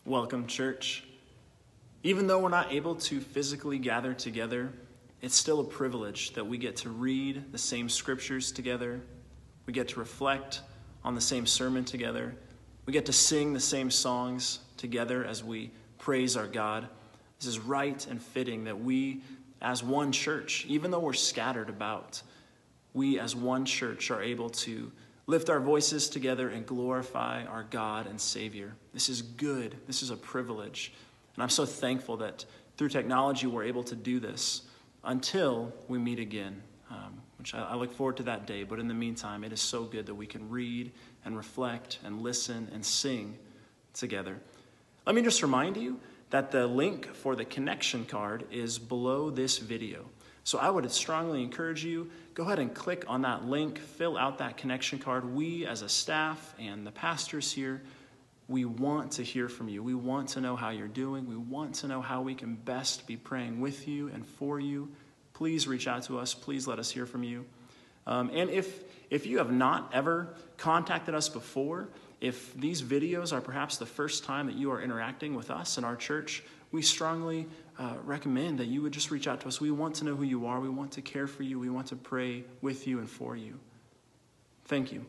Welcome, church. Even though we're not able to physically gather together, it's still a privilege that we get to read the same scriptures together. We get to reflect on the same sermon together. We get to sing the same songs together as we praise our God. This is right and fitting that we, as one church, even though we're scattered about, we as one church are able to lift our voices together and glorify our God and Savior. This is good. This is a privilege. And I'm so thankful that through technology we're able to do this until we meet again, which I look forward to that day. But in the meantime, it is so good that we can read and reflect and listen and sing together. Let me just remind you that the link for the connection card is below this video. So I would strongly encourage you, go ahead and click on that link, fill out that connection card. We as a staff and the pastors here, we want to hear from you. We want to know how you're doing. We want to know how we can best be praying with you and for you. Please reach out to us. Please let us hear from you. And if you have not ever contacted us before, if these videos are perhaps the first time that you are interacting with us in our church, we strongly recommend that you would just reach out to us. We want to know who you are. We want to care for you. We want to pray with you and for you. Thank you.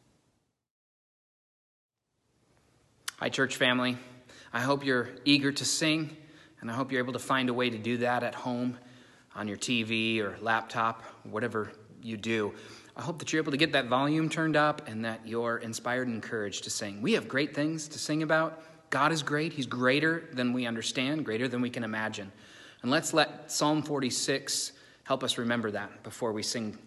Hi, church family. I hope you're eager to sing, and I hope you're able to find a way to do that at home, on your TV or laptop, whatever you do. I hope that you're able to get that volume turned up and that you're inspired and encouraged to sing. We have great things to sing about. God is great. He's greater than we understand, greater than we can imagine. And let's let Psalm 46 help us remember that before we sing.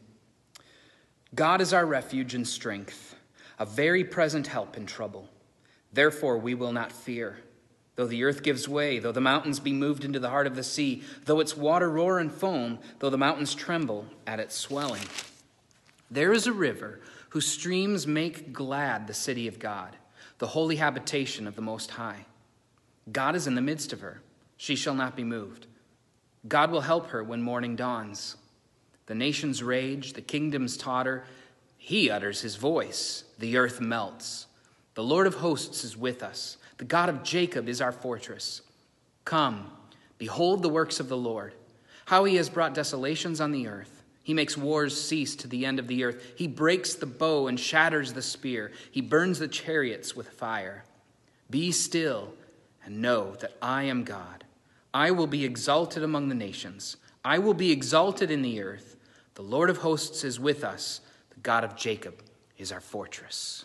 God is our refuge and strength, a very present help in trouble. Therefore we will not fear. Though the earth gives way, though the mountains be moved into the heart of the sea, though its water roar and foam, though the mountains tremble at its swelling. There is a river whose streams make glad the city of God, the holy habitation of the Most High. God is in the midst of her. She shall not be moved. God will help her when morning dawns. The nations rage, the kingdoms totter. He utters his voice. The earth melts. The Lord of hosts is with us. The God of Jacob is our fortress. Come, behold the works of the Lord, how he has brought desolations on the earth. He makes wars cease to the end of the earth. He breaks the bow and shatters the spear. He burns the chariots with fire. Be still and know that I am God. I will be exalted among the nations. I will be exalted in the earth. The Lord of hosts is with us. The God of Jacob is our fortress.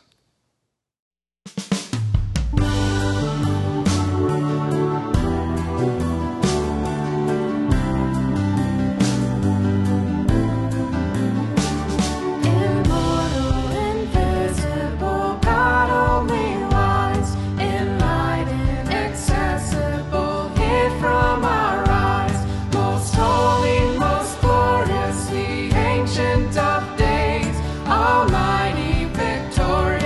Almighty, victorious.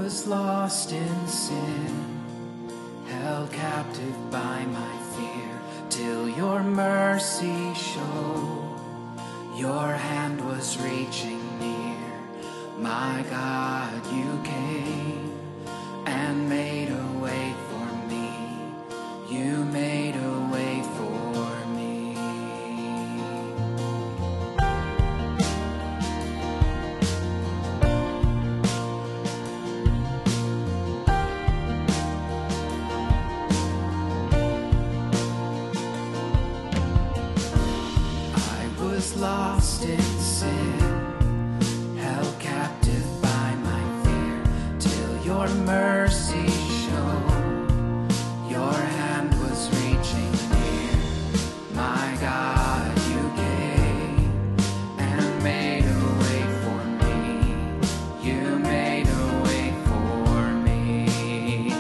was lost in sin, held captive by my fear, till your mercy showed. Your hand was reaching near. My God, you came and made a way for me. You made a way for me. I was lost in sin, held captive by my fear, till your mercy showed. Your hand was reaching near. My God, you came and made a way for me. You made a way for me.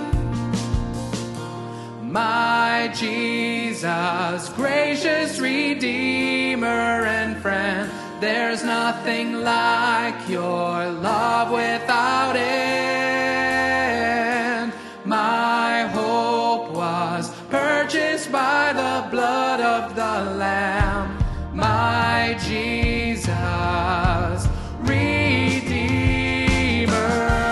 My Jesus, gracious Redeemer and friend, there's nothing like your love without end. My hope was purchased by the blood of the Lamb. My Jesus, Redeemer.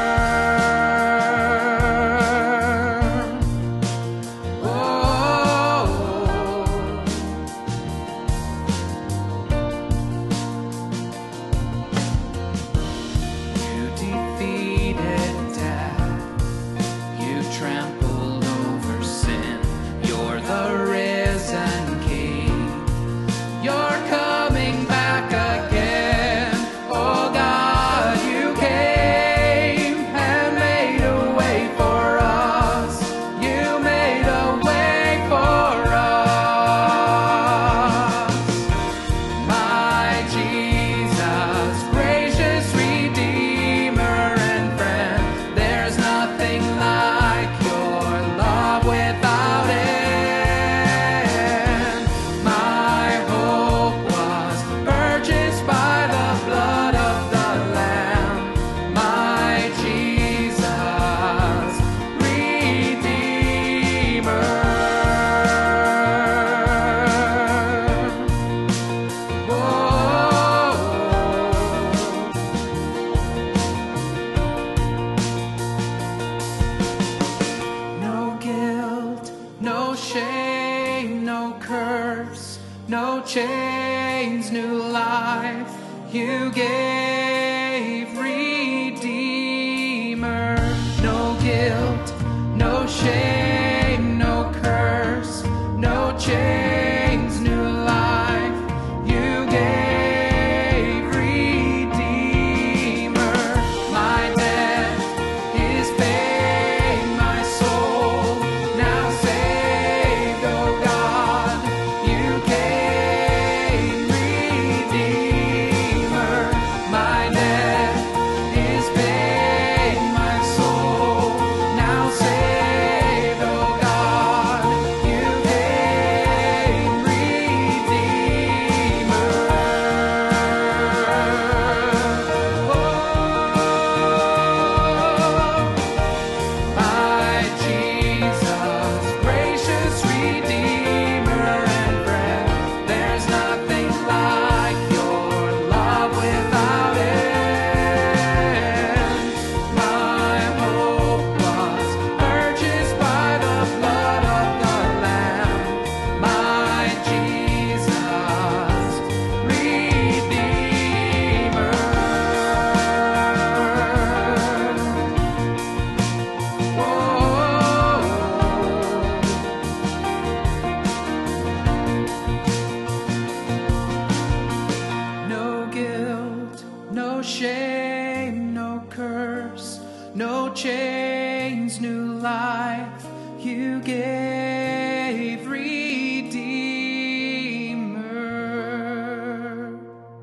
No chains, new life you gave, Redeemer. No guilt, no shame, no curse, no chains, new life you gave, Redeemer. My debt is paid, my soul now saved, oh God, you came, Redeemer. My debt is paid, my soul now saved, oh God, you came, Redeemer. My Jesus, gracious Redeemer and friend, there's nothing like your love without end. My hope was purchased by the blood of the Lamb. My Jesus, Redeemer. No guilt, no shame, no curse, no chains, new life you gave, Redeemer.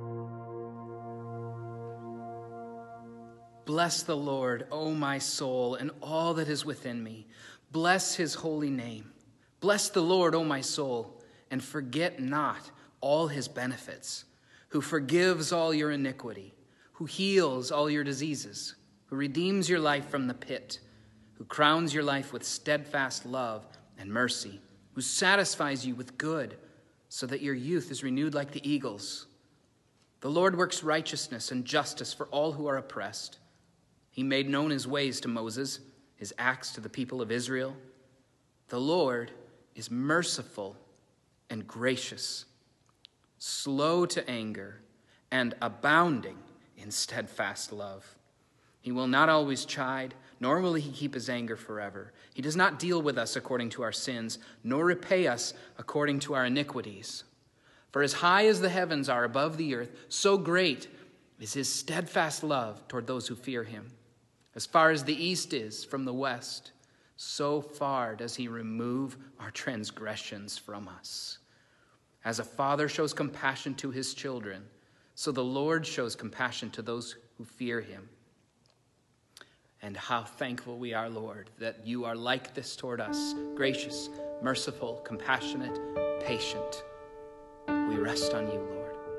Bless the Lord, O my soul, and all that is within me. Bless his holy name. Bless the Lord, O my soul, and forget not all his benefits, who forgives all your iniquity, who heals all your diseases, who redeems your life from the pit, who crowns your life with steadfast love and mercy, who satisfies you with good, so that your youth is renewed like the eagles. The Lord works righteousness and justice for all who are oppressed. He made known his ways to Moses, his acts to the people of Israel. The Lord is merciful and gracious, slow to anger, and abounding in steadfast love. He will not always chide, nor will he keep his anger forever. He does not deal with us according to our sins, nor repay us according to our iniquities. For as high as the heavens are above the earth, so great is his steadfast love toward those who fear him. As far as the east is from the west, so far does he remove our transgressions from us. As a father shows compassion to his children, so the Lord shows compassion to those who fear him. And how thankful we are, Lord, that you are like this toward us, gracious, merciful, compassionate, patient. We rest on you, Lord.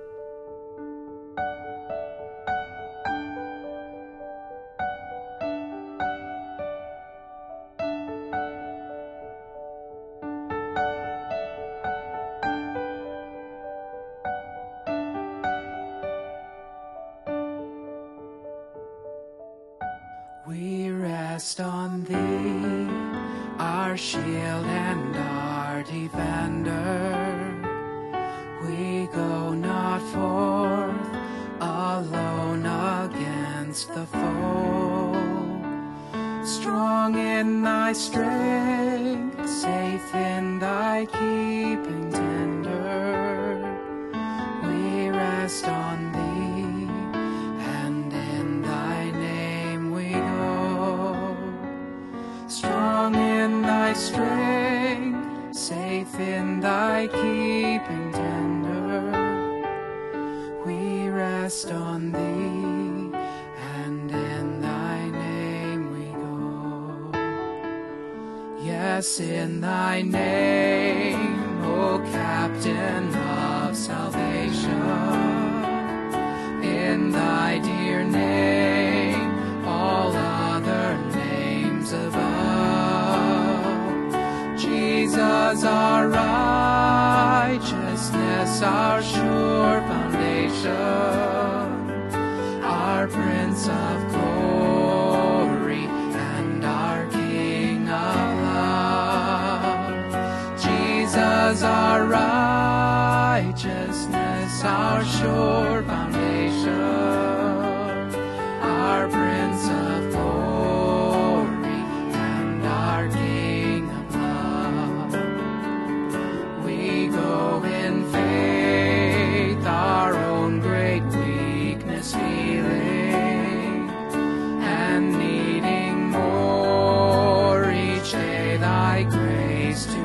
We rest on thee, our shield and our defender. We go not forth alone against the foe. Strong in thy strength, safe in thy keeping tender. We rest on thee, and in thy name we go. Strong in thy strength, safe in thy keeping tender. We rest on thee, and in thy name we go. Yes, in thy name, O Captain of salvation. In thy dear name, all other names above. Jesus, our righteousness, our sure foundation, our Prince of glory, and our King of love. Jesus, our righteousness, our sure foundation, our Prince of glory, and our King of love. We go in faith, our own great weakness feeling, and needing more each day thy grace to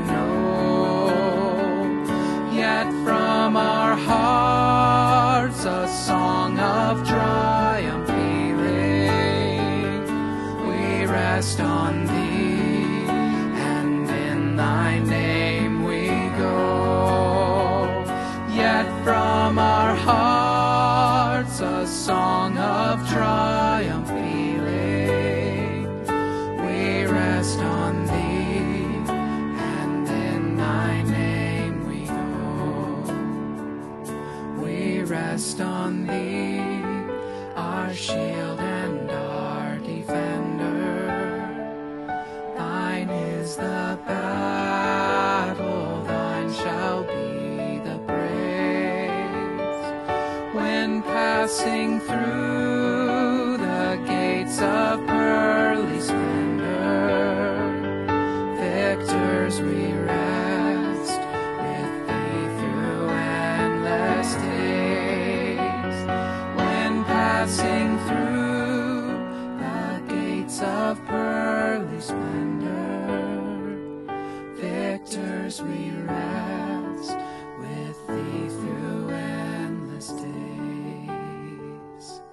know. Yet from our hearts a song of triumph pealing. We rest on thee, and in thy name we go. Yet from our hearts a song of triumph pealing. We rest on thee, and in thy name we go. We rest on thee, our shield and our defender. Thine is the battle, thine shall be the praise. When passing through the gates of pearly splendor, victors we rest with thee through endless days. When passing through the gates of pearly splendor, victors we rest with thee through endless days.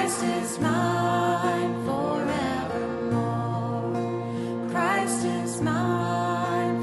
Christ is mine forevermore. Christ is mine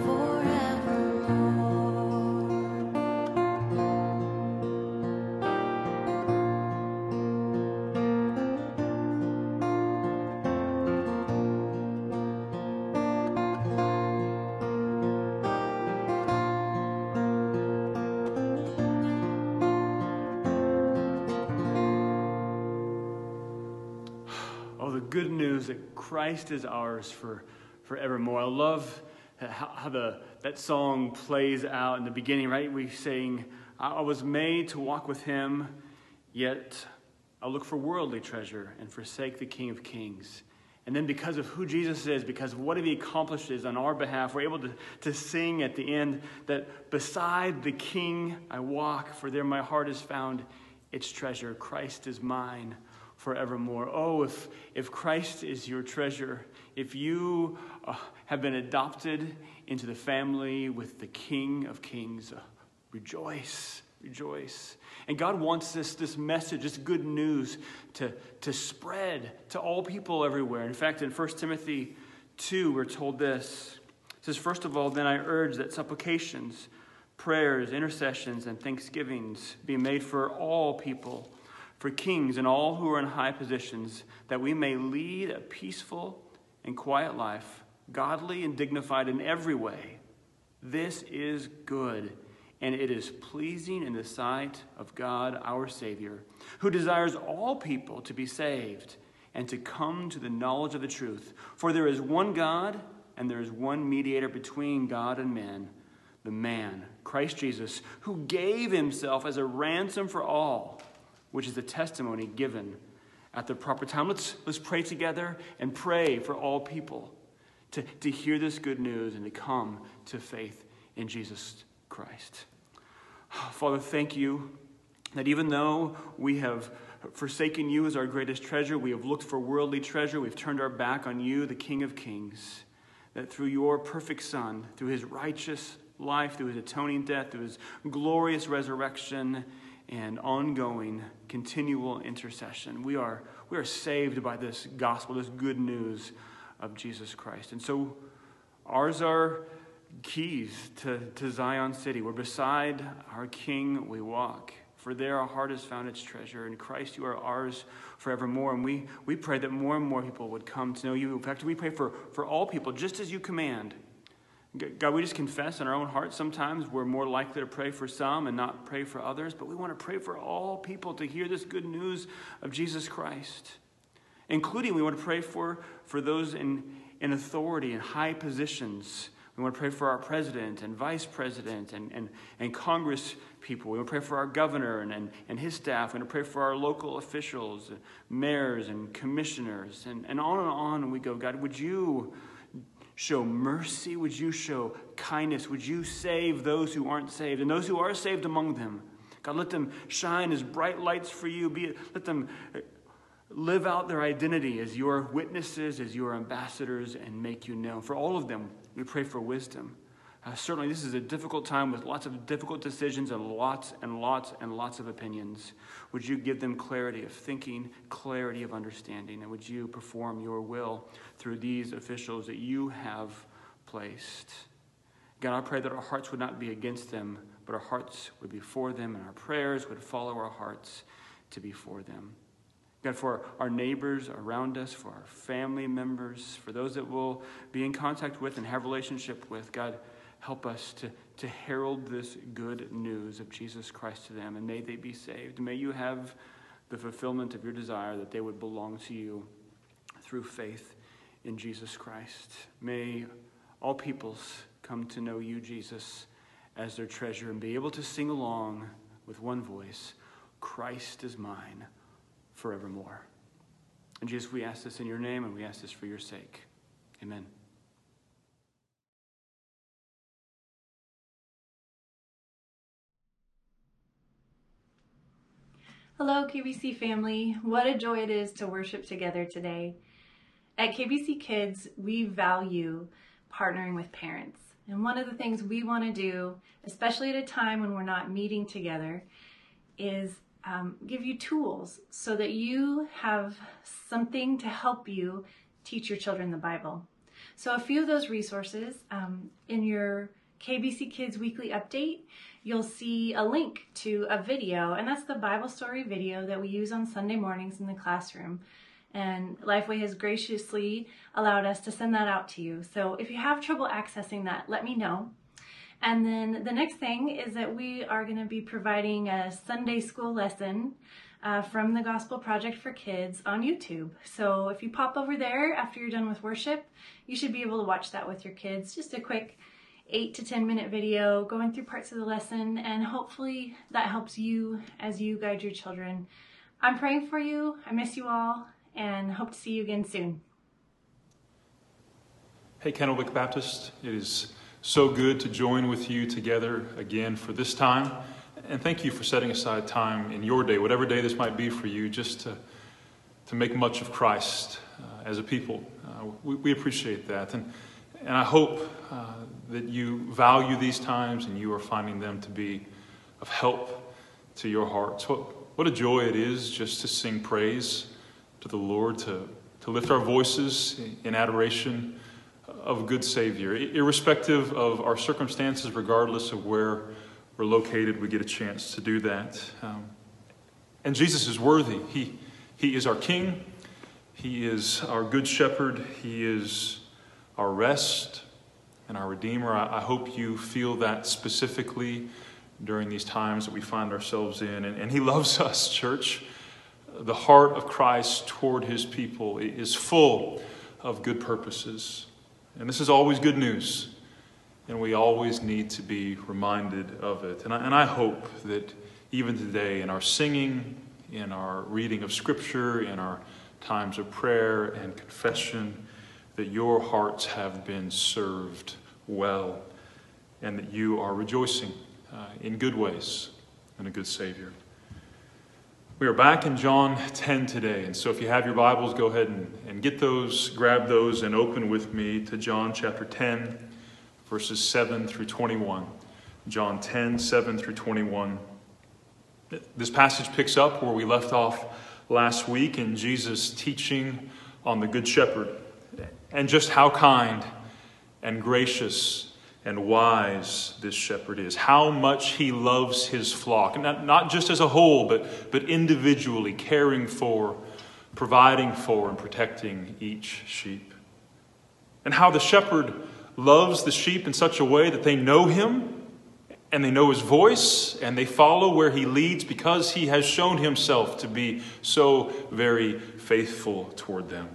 Oh, the good news that Christ is ours forevermore. I love how that song plays out in the beginning, right? We sing, I was made to walk with him, yet I look for worldly treasure and forsake the King of Kings. And then because of who Jesus is, because of what he accomplishes on our behalf, we're able to sing at the end that beside the King I walk, for there my heart is found its treasure. Christ is mine forevermore. Oh, if Christ is your treasure, if you have been adopted into the family with the King of Kings, rejoice, rejoice. And God wants this message, this good news to spread to all people everywhere. In fact, in 1 Timothy 2, we're told this. It says, first of all, then I urge that supplications, prayers, intercessions, and thanksgivings be made for all people, for kings and all who are in high positions, that we may lead a peaceful and quiet life, godly and dignified in every way. This is good, and it is pleasing in the sight of God our Savior, who desires all people to be saved and to come to the knowledge of the truth. For there is one God, and there is one mediator between God and men, the man, Christ Jesus, who gave himself as a ransom for all, which is the testimony given at the proper time. Let's pray together and pray for all people to hear this good news and to come to faith in Jesus Christ. Father, thank you that even though we have forsaken you as our greatest treasure, we have looked for worldly treasure, we've turned our back on you, the King of Kings, that through your perfect Son, through his righteous life, through his atoning death, through his glorious resurrection, and ongoing, continual intercession, we are saved by this gospel, this good news of Jesus Christ. And so ours are keys to Zion City, where beside our King we walk. For there our heart has found its treasure. In Christ you are ours forevermore. And we pray that more and more people would come to know you. In fact, we pray for all people, just as you command. God, we just confess in our own hearts sometimes we're more likely to pray for some and not pray for others, but we want to pray for all people to hear this good news of Jesus Christ. Including, we want to pray for those in authority and high positions. We want to pray for our president and vice president and Congress people. We want to pray for our governor and his staff. We want to pray for our local officials, mayors and commissioners, and on we go. God, would you show mercy? Would you show kindness? Would you save those who aren't saved and those who are saved among them? God, let them shine as bright lights for you. Let them live out their identity as your witnesses, as your ambassadors, and make you known. For all of them, we pray for wisdom. Certainly, this is a difficult time with lots of difficult decisions and lots of opinions. Would you give them clarity of thinking, clarity of understanding, and would you perform your will through these officials that you have placed? God, I pray that our hearts would not be against them, but our hearts would be for them, and our prayers would follow our hearts to be for them. God, for our neighbors around us, for our family members, for those that we'll be in contact with and have relationship with, God, help us to herald this good news of Jesus Christ to them, and may they be saved. May you have the fulfillment of your desire that they would belong to you through faith in Jesus Christ. May all peoples come to know you, Jesus, as their treasure and be able to sing along with one voice, Christ is mine forevermore. And Jesus, we ask this in your name, and we ask this for your sake. Amen. Hello, KBC family. What a joy it is to worship together today. At KBC Kids, we value partnering with parents. And one of the things we want to do, especially at a time when we're not meeting together, is give you tools so that you have something to help you teach your children the Bible. So a few of those resources, in your KBC Kids Weekly Update, you'll see a link to a video, and that's the Bible story video that we use on Sunday mornings in the classroom. And Lifeway has graciously allowed us to send that out to you. So if you have trouble accessing that, let me know. And then the next thing is that we are going to be providing a Sunday school lesson from the Gospel Project for Kids on YouTube. So if you pop over there after you're done with worship, you should be able to watch that with your kids. Just a quick 8 to 10 minute video going through parts of the lesson, and hopefully that helps you as you guide your children. I'm praying for you. I miss you all and hope to see you again soon. Hey, Kennewick Baptist, it is so good to join with you together again for this time. And thank you for setting aside time in your day, whatever day this might be for you, just to make much of Christ as a people. We appreciate that. And I hope that you value these times and you are finding them to be of help to your hearts. What a joy it is just to sing praise to the Lord, to lift our voices in adoration of a good Savior. Irrespective of our circumstances, regardless of where we're located, we get a chance to do that. And Jesus is worthy. He is our King. He is our Good Shepherd. He is our rest and our Redeemer. I hope you feel that specifically during these times that we find ourselves in. And He loves us, church. The heart of Christ toward His people is full of good purposes. And this is always good news. And we always need to be reminded of it. And I hope that even today in our singing, in our reading of Scripture, in our times of prayer and confession, that your hearts have been served well and that you are rejoicing in good ways and a good Savior. We are back in John 10 today, and so if you have your Bibles, go ahead and get those, grab those, and open with me to John chapter 10, verses 7 through 21. John 10, 7 through 21. This passage picks up where we left off last week in Jesus' teaching on the Good Shepherd, and just how kind and gracious and wise this shepherd is. How much he loves his flock. Not just as a whole, but individually caring for, providing for, and protecting each sheep. And how the shepherd loves the sheep in such a way that they know him, and they know his voice, and they follow where he leads because he has shown himself to be so very faithful toward them.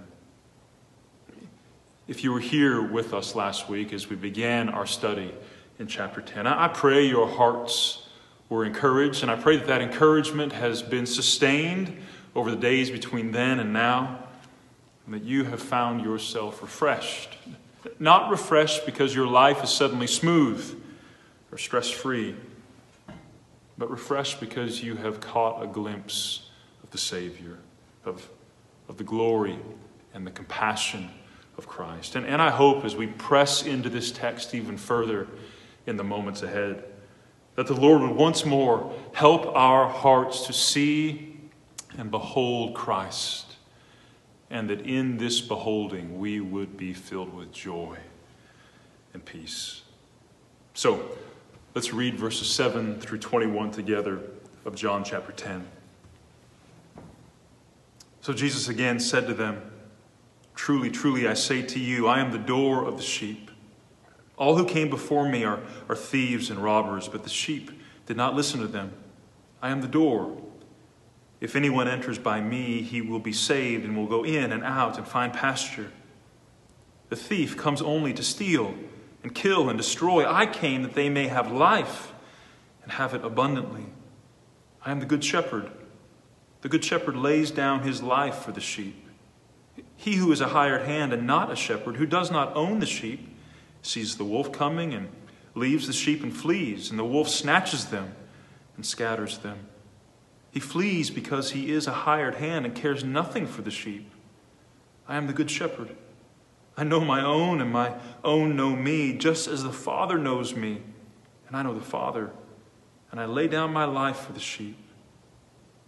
If you were here with us last week as we began our study in chapter 10, I pray your hearts were encouraged, and I pray that encouragement has been sustained over the days between then and now, and that you have found yourself refreshed. Not refreshed because your life is suddenly smooth or stress-free, but refreshed because you have caught a glimpse of the Savior, of the glory and the compassion of Christ. And I hope as we press into this text even further in the moments ahead, that the Lord would once more help our hearts to see and behold Christ, and that in this beholding we would be filled with joy and peace. So, let's read verses 7 through 21 together of John chapter 10. So Jesus again said to them, "Truly, truly, I say to you, I am the door of the sheep. All who came before me are thieves and robbers, but the sheep did not listen to them. I am the door. If anyone enters by me, he will be saved and will go in and out and find pasture. The thief comes only to steal and kill and destroy. I came that they may have life and have it abundantly. I am the good shepherd. The good shepherd lays down his life for the sheep. He who is a hired hand and not a shepherd, who does not own the sheep, sees the wolf coming and leaves the sheep and flees, and the wolf snatches them and scatters them. He flees because he is a hired hand and cares nothing for the sheep. I am the good shepherd. I know my own, and my own know me, just as the Father knows me, and I know the Father, and I lay down my life for the sheep.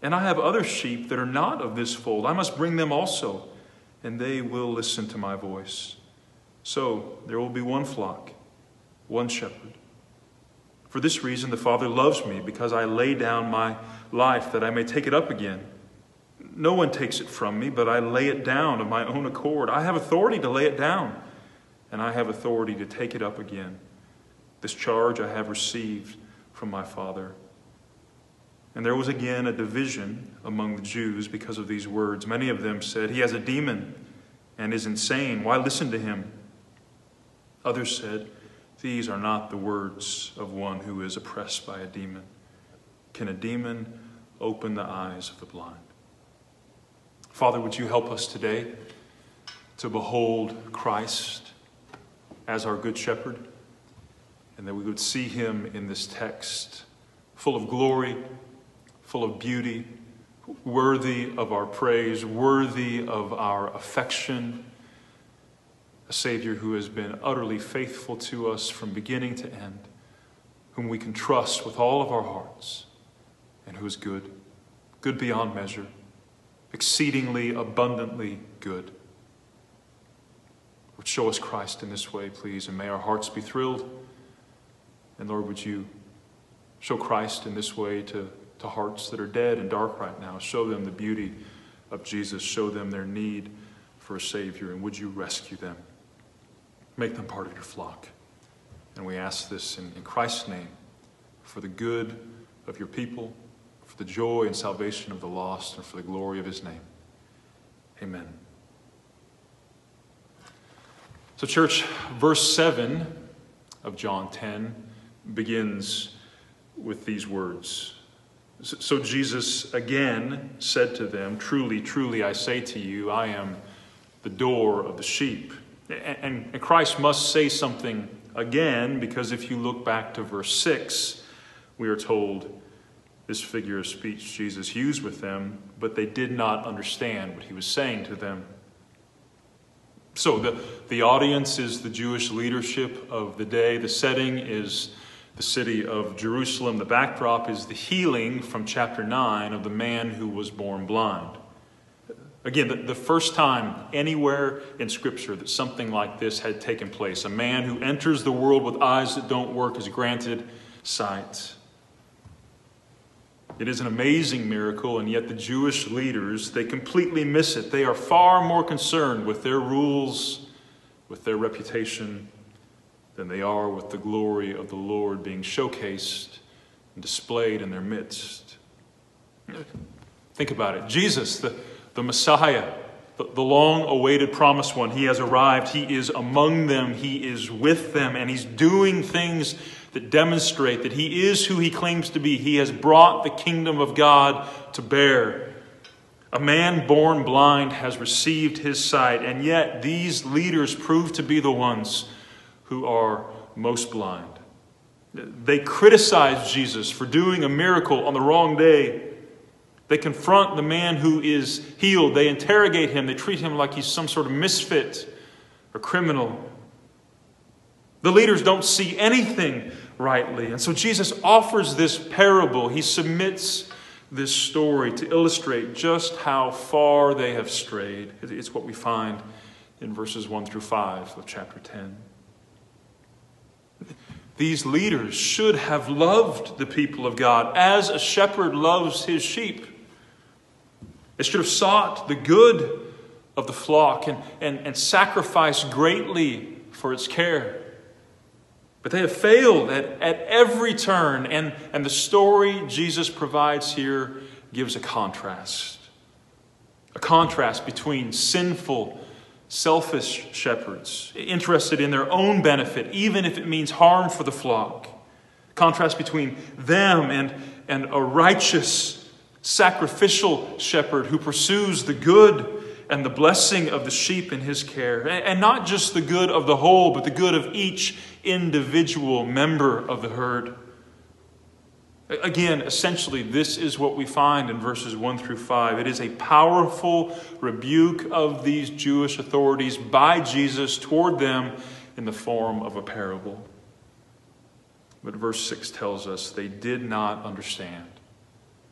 And I have other sheep that are not of this fold. I must bring them also, and they will listen to my voice. So there will be one flock, one shepherd. For this reason the Father loves me, because I lay down my life that I may take it up again. No one takes it from me, but I lay it down of my own accord. I have authority to lay it down, and I have authority to take it up again. This charge I have received from my Father. And there was again a division among the Jews because of these words. Many of them said, "He has a demon and is insane. Why listen to him?" Others said, "These are not the words of one who is oppressed by a demon. Can a demon open the eyes of the blind?" Father, would you help us today to behold Christ as our good shepherd, and that we would see him in this text full of glory, full of beauty, worthy of our praise, worthy of our affection, a Savior who has been utterly faithful to us from beginning to end, whom we can trust with all of our hearts, and who is good, good beyond measure, exceedingly abundantly good. Lord, show us Christ in this way, please, and may our hearts be thrilled. And Lord, would you show Christ in this way to hearts that are dead and dark right now. Show them the beauty of Jesus. Show them their need for a Savior. And would you rescue them? Make them part of your flock. And we ask this in Christ's name, for the good of your people, for the joy and salvation of the lost, and for the glory of his name. Amen. So church, verse 7 of John 10 begins with these words. So Jesus again said to them, "Truly, truly, I say to you, I am the door of the sheep." And Christ must say something again, because if you look back to verse 6, we are told this figure of speech Jesus used with them, but they did not understand what he was saying to them. So the audience is the Jewish leadership of the day. The setting is the city of Jerusalem. The backdrop is the healing from chapter 9 of the man who was born blind. Again, the first time anywhere in Scripture that something like this had taken place. A man who enters the world with eyes that don't work is granted sight. It is an amazing miracle, and yet the Jewish leaders, they completely miss it. They are far more concerned with their rules, with their reputation, than they are with the glory of the Lord being showcased and displayed in their midst. Think about it. Jesus, the Messiah, the long-awaited promised one, he has arrived. He is among them. He is with them, and he's doing things that demonstrate that he is who he claims to be. He has brought the kingdom of God to bear. A man born blind has received his sight, and yet these leaders prove to be the ones who are most blind. They criticize Jesus for doing a miracle on the wrong day. They confront the man who is healed. They interrogate him. They treat him like he's some sort of misfit or criminal. The leaders don't see anything rightly. And so Jesus offers this parable. He submits this story to illustrate just how far they have strayed. It's what we find in verses 1 through 5 of chapter 10. These leaders should have loved the people of God as a shepherd loves his sheep. They should have sought the good of the flock and sacrificed greatly for its care. But they have failed at every turn, and the story Jesus provides here gives a contrast. A contrast between sinful, selfish shepherds, interested in their own benefit, even if it means harm for the flock. Contrast between them and a righteous, sacrificial shepherd who pursues the good and the blessing of the sheep in his care. And not just the good of the whole, but the good of each individual member of the herd. Again, essentially, this is what we find in verses 1 through 5. It is a powerful rebuke of these Jewish authorities by Jesus toward them in the form of a parable. But verse 6 tells us they did not understand.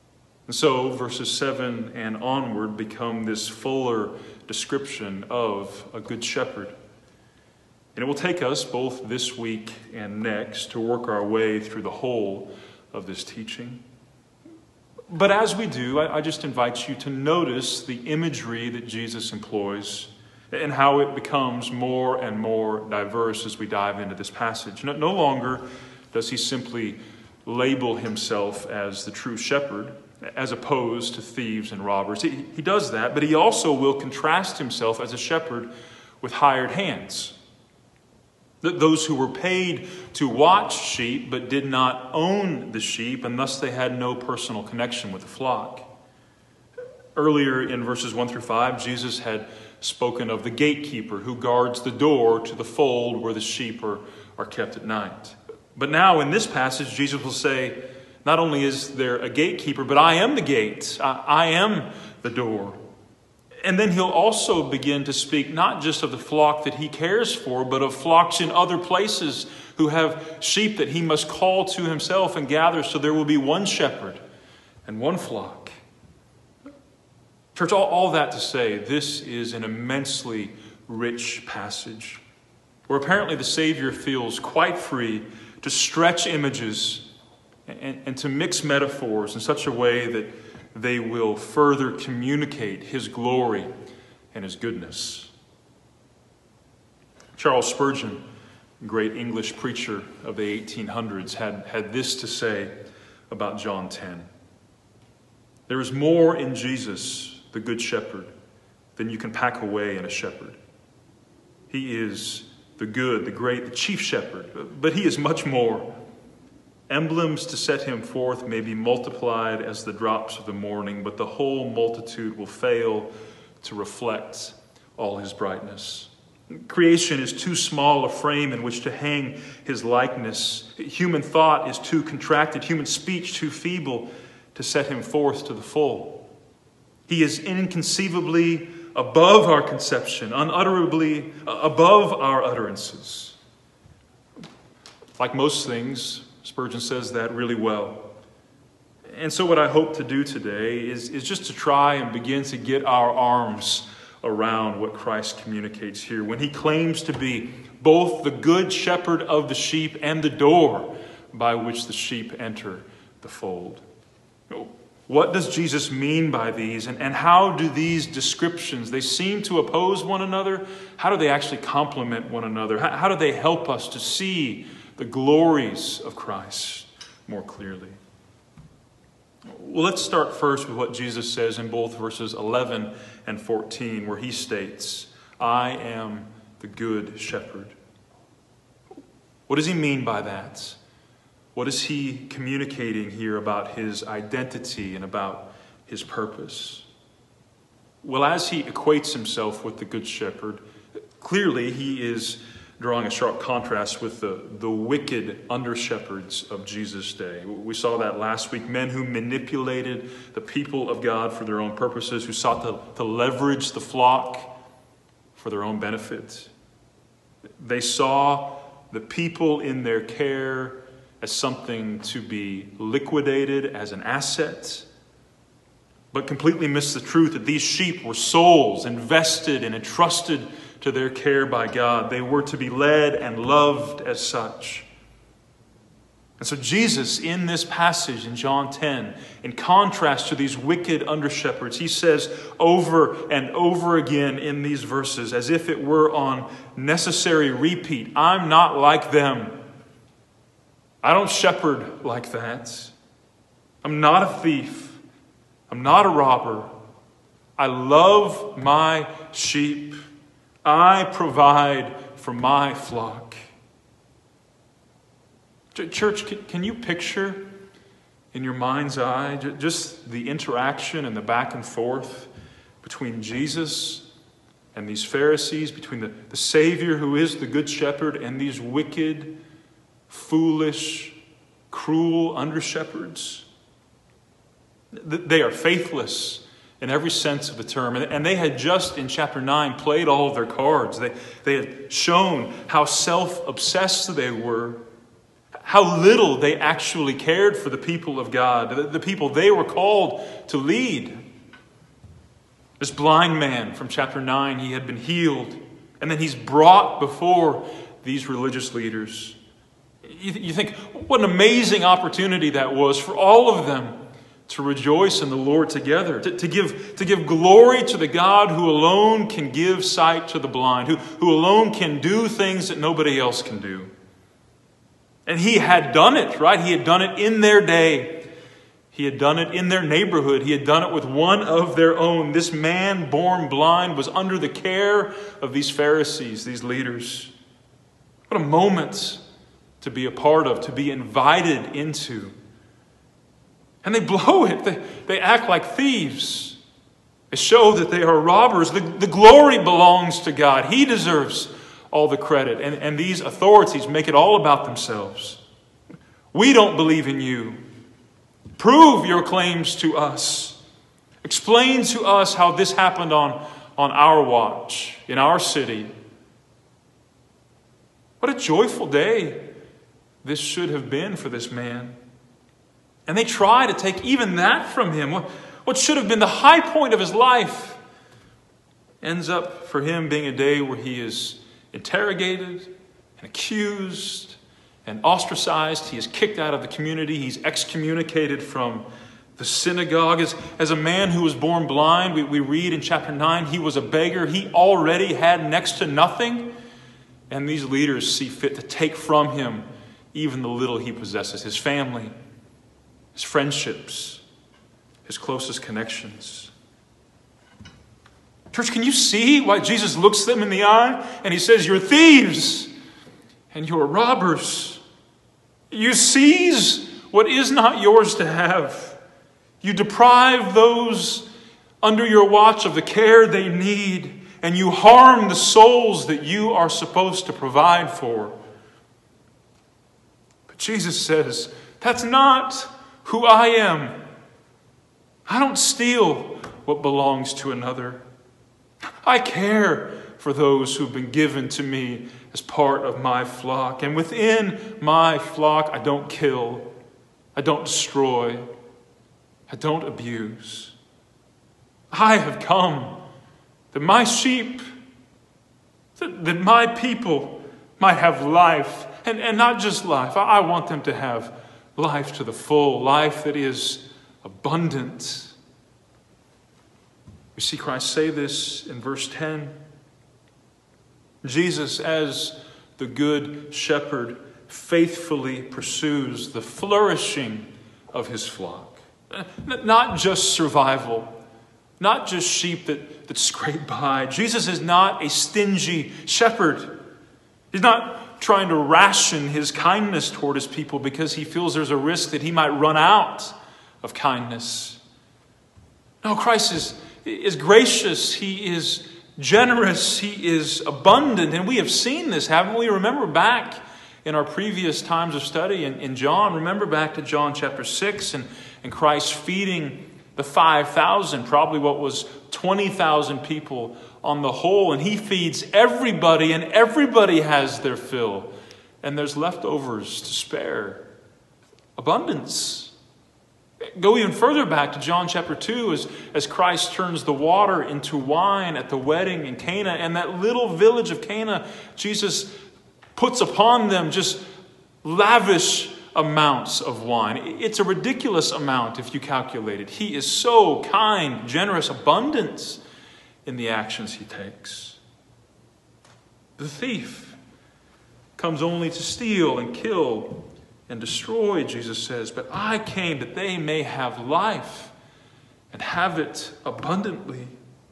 And so verses 7 and onward become this fuller description of a good shepherd. And it will take us both this week and next to work our way through the whole of this teaching. But as we do, I just invite you to notice the imagery that Jesus employs and how it becomes more and more diverse as we dive into this passage. No longer does he simply label himself as the true shepherd, as opposed to thieves and robbers. He does that, but he also will contrast himself as a shepherd with hired hands. Those who were paid to watch sheep but did not own the sheep, and thus they had no personal connection with the flock. Earlier in verses 1 through 5, Jesus had spoken of the gatekeeper who guards the door to the fold where the sheep are kept at night. But now in this passage, Jesus will say, not only is there a gatekeeper, but I am the gate. I am the door. And then he'll also begin to speak not just of the flock that he cares for, but of flocks in other places who have sheep that he must call to himself and gather, so there will be one shepherd and one flock. Church, all that to say, this is an immensely rich passage where apparently the Savior feels quite free to stretch images and to mix metaphors in such a way that they will further communicate his glory and his goodness. Charles Spurgeon, great English preacher of the 1800s, had this to say about John 10. There is more in Jesus, the Good Shepherd, than you can pack away in a shepherd. He is the good, the great, the chief shepherd, but he is much more. Emblems to set him forth may be multiplied as the drops of the morning, but the whole multitude will fail to reflect all his brightness. Creation is too small a frame in which to hang his likeness. Human thought is too contracted, human speech too feeble to set him forth to the full. He is inconceivably above our conception, unutterably above our utterances. Like most things, Spurgeon says that really well. And so what I hope to do today is just to try and begin to get our arms around what Christ communicates here when he claims to be both the good shepherd of the sheep and the door by which the sheep enter the fold. What does Jesus mean by these, and how do these descriptions, they seem to oppose one another, how do they actually complement one another? How do they help us to see the glories of Christ more clearly? Well, let's start first with what Jesus says in both verses 11 and 14, where he states, I am the good shepherd. What does he mean by that? What is he communicating here about his identity and about his purpose? Well, as he equates himself with the good shepherd, clearly he is drawing a sharp contrast with the wicked under-shepherds of Jesus' day. We saw that last week. Men who manipulated the people of God for their own purposes, who sought to leverage the flock for their own benefit. They saw the people in their care as something to be liquidated as an asset, but completely missed the truth that these sheep were souls invested and entrusted to their care by God. They were to be led and loved as such. And so Jesus, in this passage in John 10, in contrast to these wicked under-shepherds, he says over and over again in these verses, as if it were on necessary repeat, I'm not like them. I don't shepherd like that. I'm not a thief. I'm not a robber. I love my sheep. I provide for my flock. Church, can you picture in your mind's eye just the interaction and the back and forth between Jesus and these Pharisees, between the Savior who is the Good Shepherd and these wicked, foolish, cruel under-shepherds? They are faithless in every sense of the term. And they had just, in chapter 9, played all of their cards. They had shown how self-obsessed they were, how little they actually cared for the people of God, the people they were called to lead. This blind man from chapter 9, he had been healed, and then he's brought before these religious leaders. You think, what an amazing opportunity that was for all of them to rejoice in the Lord together, to give glory to the God who alone can give sight to the blind, who alone can do things that nobody else can do. And he had done it, right? He had done it in their day. He had done it in their neighborhood. He had done it with one of their own. This man born blind was under the care of these Pharisees, these leaders. What a moment to be a part of, to be invited into. And they blow it. They act like thieves. They show that they are robbers. The glory belongs to God. He deserves all the credit. And these authorities make it all about themselves. We don't believe in you. Prove your claims to us. Explain to us how this happened on our watch, in our city. What a joyful day this should have been for this man. And they try to take even that from him. What should have been the high point of his life ends up for him being a day where he is interrogated and accused and ostracized. He is kicked out of the community. He's excommunicated from the synagogue. As a man who was born blind, we read in chapter 9, he was a beggar. He already had next to nothing. And these leaders see fit to take from him even the little he possesses, his family, his friendships, his closest connections. Church, can you see why Jesus looks them in the eye and he says, you're thieves and you're robbers. You seize what is not yours to have. You deprive those under your watch of the care they need, and you harm the souls that you are supposed to provide for. But Jesus says, that's not who I am. I don't steal what belongs to another. I care for those who've been given to me as part of my flock. And within my flock, I don't kill, I don't destroy, I don't abuse. I have come that my sheep, that my people might have life. And not just life. I want them to have life to the full, life that is abundant. We see Christ say this in verse 10. Jesus, as the good shepherd, faithfully pursues the flourishing of his flock. Not just survival, not just sheep that scrape by. Jesus is not a stingy shepherd. He's not trying to ration his kindness toward his people because he feels there's a risk that he might run out of kindness. No, Christ is gracious. He is generous. He is abundant. And we have seen this, haven't we? Remember back in our previous times of study in John. Remember back to John chapter 6 and Christ feeding the 5,000, probably what was 20,000 people on the whole. And he feeds everybody, and everybody has their fill. And there's leftovers to spare. Abundance. Go even further back to John chapter 2 as Christ turns the water into wine at the wedding in Cana. And that little village of Cana, Jesus puts upon them just lavish amounts of wine. It's a ridiculous amount if you calculate it. He is so kind, generous, abundant in the actions he takes. The thief comes only to steal and kill and destroy, Jesus says, but I came that they may have life and have it abundantly.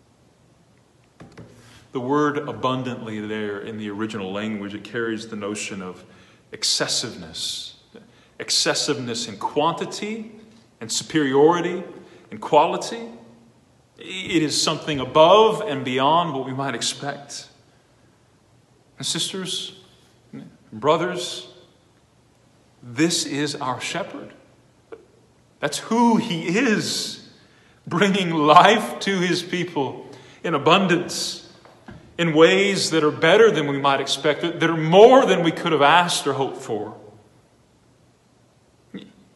The word abundantly there in the original language, it carries the notion of excessiveness. Excessiveness in quantity and superiority and quality. It is something above and beyond what we might expect. And sisters, brothers, this is our shepherd. That's who he is, bringing life to his people in abundance, in ways that are better than we might expect, that are more than we could have asked or hoped for.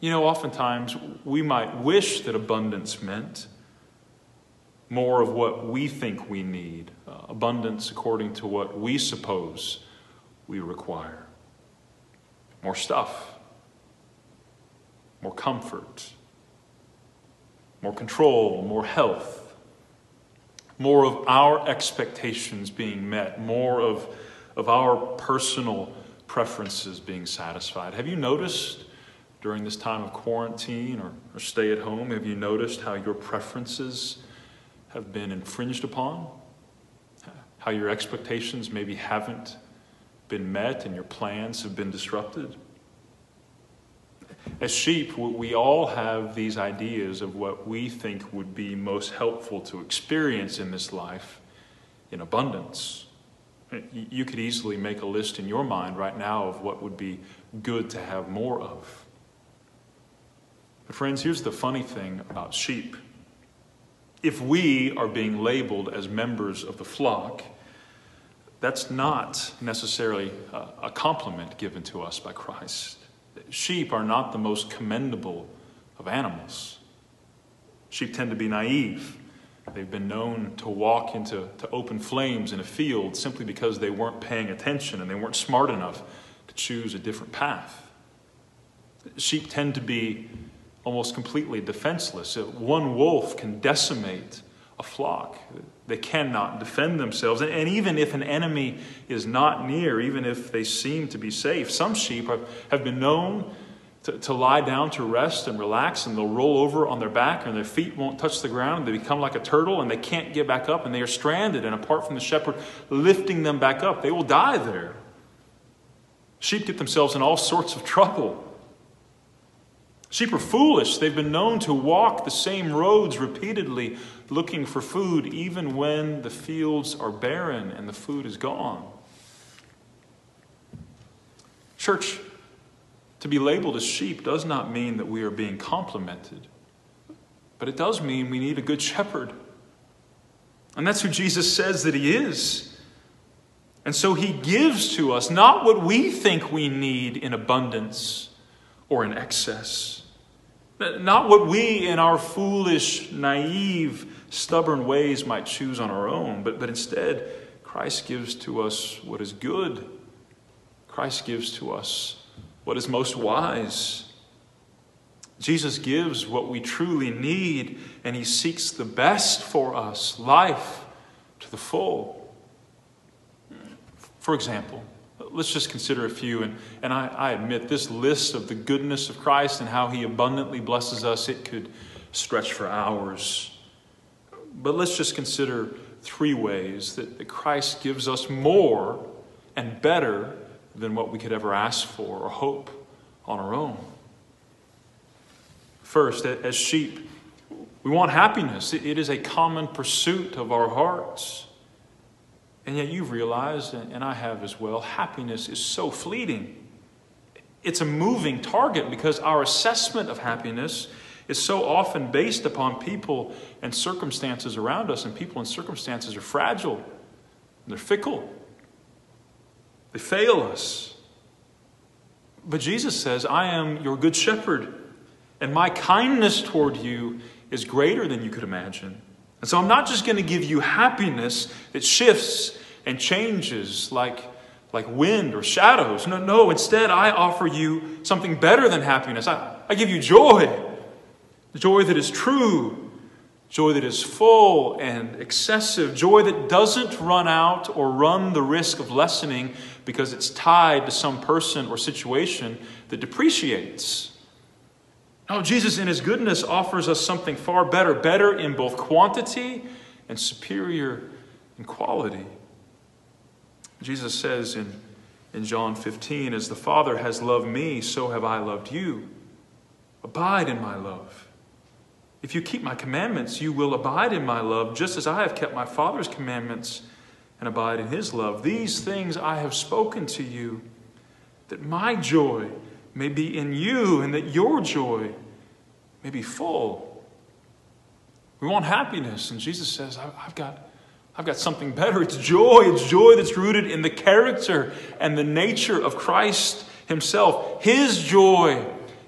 Oftentimes we might wish that abundance meant more of what we think we need, abundance according to what we suppose we require. More stuff, more comfort, more control, more health, more of our expectations being met, more of our personal preferences being satisfied. Have you noticed during this time of quarantine or stay at home, have you noticed how your preferences have been infringed upon? How your expectations maybe haven't been met and your plans have been disrupted? As sheep, we all have these ideas of what we think would be most helpful to experience in this life in abundance. You could easily make a list in your mind right now of what would be good to have more of. But friends, here's the funny thing about sheep. If we are being labeled as members of the flock, that's not necessarily a compliment given to us by Christ. Sheep are not the most commendable of animals. Sheep tend to be naive. They've been known to walk into open flames in a field simply because they weren't paying attention and they weren't smart enough to choose a different path. Sheep tend to be almost completely defenseless. One wolf can decimate a flock. They cannot defend themselves. And even if an enemy is not near, even if they seem to be safe, some sheep have been known to lie down to rest and relax, and they'll roll over on their back and their feet won't touch the ground. They become like a turtle and they can't get back up and they are stranded. And apart from the shepherd lifting them back up, they will die there. Sheep get themselves in all sorts of trouble. Sheep are foolish. They've been known to walk the same roads repeatedly looking for food even when the fields are barren and the food is gone. Church, to be labeled as sheep does not mean that we are being complimented, but it does mean we need a good shepherd. And that's who Jesus says that he is. And so he gives to us not what we think we need in abundance or in excess. Not what we in our foolish, naive, stubborn ways might choose on our own, but instead Christ gives to us what is good. Christ gives to us what is most wise. Jesus gives what we truly need, and he seeks the best for us, life to the full. For example, let's just consider a few, and I admit this list of the goodness of Christ and how he abundantly blesses us, it could stretch for hours. But let's just consider 3 ways that Christ gives us more and better than what we could ever ask for or hope on our own. First, as sheep, we want happiness. It is a common pursuit of our hearts. And yet you've realized, and I have as well, happiness is so fleeting. It's a moving target because our assessment of happiness is so often based upon people and circumstances around us, and people and circumstances are fragile, and they're fickle. They fail us. But Jesus says, I am your good shepherd, and my kindness toward you is greater than you could imagine. And so I'm not just going to give you happiness that shifts and changes like wind or shadows. No, instead I offer you something better than happiness. I give you joy. Joy that is true. Joy that is full and excessive. Joy that doesn't run out or run the risk of lessening because it's tied to some person or situation that depreciates. No, Jesus in his goodness offers us something far better. Better in both quantity and superior in quality. Jesus says in John 15, as the Father has loved me, so have I loved you. Abide in my love. If you keep my commandments, you will abide in my love, just as I have kept my Father's commandments and abide in his love. These things I have spoken to you, that my joy may be in you and that your joy may be full. We want happiness, and Jesus says, I've got something better. It's joy. It's joy that's rooted in the character and the nature of Christ himself. His joy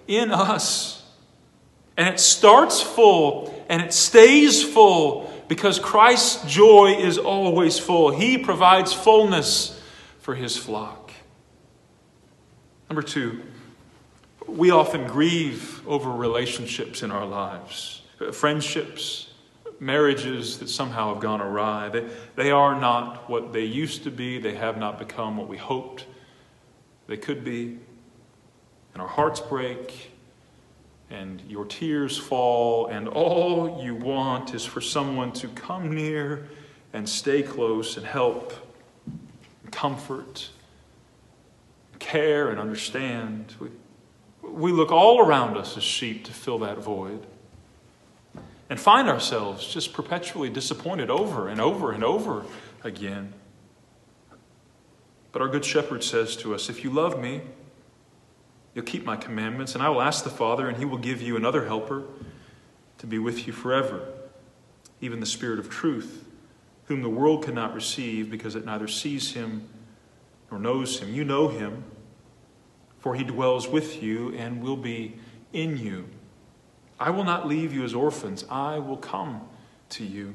in us. And it starts full and it stays full because Christ's joy is always full. He provides fullness for his flock. Number 2, we often grieve over relationships in our lives, friendships, marriages that somehow have gone awry. They are not what they used to be. They have not become what we hoped they could be. And our hearts break, and your tears fall, and all you want is for someone to come near and stay close and help, and comfort, care, and understand. We look all around us as sheep to fill that void and find ourselves just perpetually disappointed over and over and over again. But our good shepherd says to us, if you love me, you'll keep my commandments, and I will ask the Father, and he will give you another helper to be with you forever, even the Spirit of truth, whom the world cannot receive because it neither sees him nor knows him. You know him, for he dwells with you and will be in you. I will not leave you as orphans. I will come to you.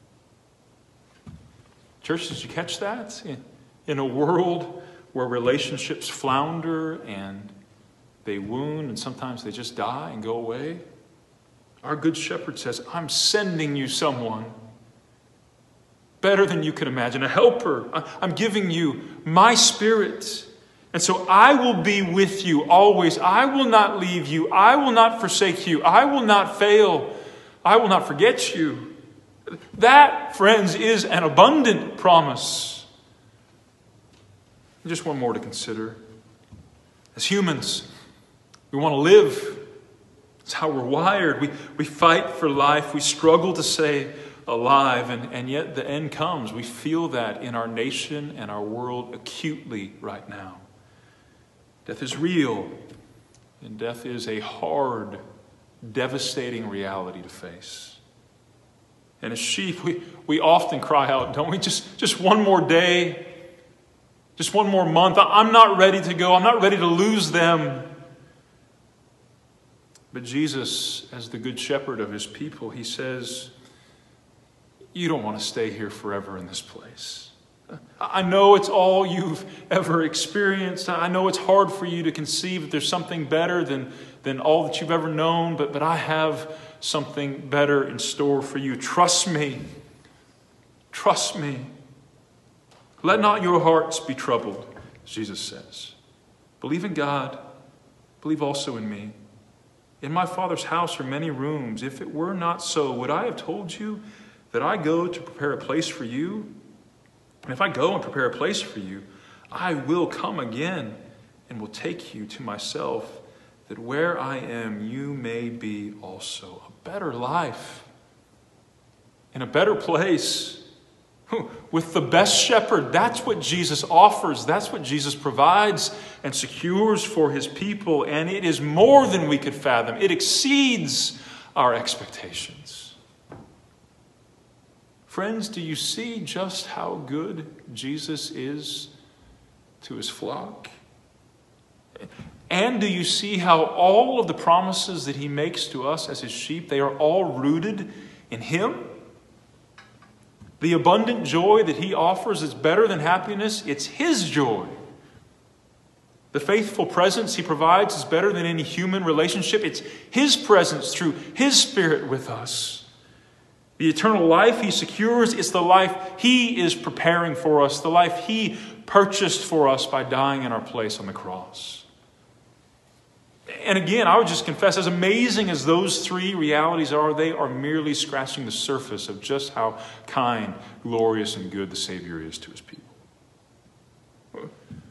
Church, did you catch that? In a world where relationships flounder and they wound and sometimes they just die and go away, our good shepherd says, I'm sending you someone better than you can imagine, a helper. I'm giving you my Spirit. And so I will be with you always. I will not leave you. I will not forsake you. I will not fail. I will not forget you. That, friends, is an abundant promise. And just one more to consider. As humans, we want to live. It's how we're wired. We fight for life. We struggle to stay alive. And yet the end comes. We feel that in our nation and our world acutely right now. Death is real, and death is a hard, devastating reality to face. And as sheep, we often cry out, don't we? Just one more day, just one more month. I'm not ready to go. I'm not ready to lose them. But Jesus, as the good shepherd of his people, he says, you don't want to stay here forever in this place. I know it's all you've ever experienced. I know it's hard for you to conceive that there's something better than all that you've ever known, but I have something better in store for you. Trust me. Trust me. Let not your hearts be troubled, Jesus says. Believe in God. Believe also in me. In my Father's house are many rooms. If it were not so, would I have told you that I go to prepare a place for you? And if I go and prepare a place for you, I will come again and will take you to myself, that where I am, you may be also. A better life, in a better place, with the best shepherd. That's what Jesus offers. That's what Jesus provides and secures for his people. And it is more than we could fathom. It exceeds our expectations. Friends, do you see just how good Jesus is to his flock? And do you see how all of the promises that he makes to us as his sheep, they are all rooted in him? The abundant joy that he offers is better than happiness. It's his joy. The faithful presence he provides is better than any human relationship. It's his presence through his Spirit with us. The eternal life he secures is the life he is preparing for us, the life he purchased for us by dying in our place on the cross. And again, I would just confess, as amazing as those three realities are, they are merely scratching the surface of just how kind, glorious, and good the Savior is to his people.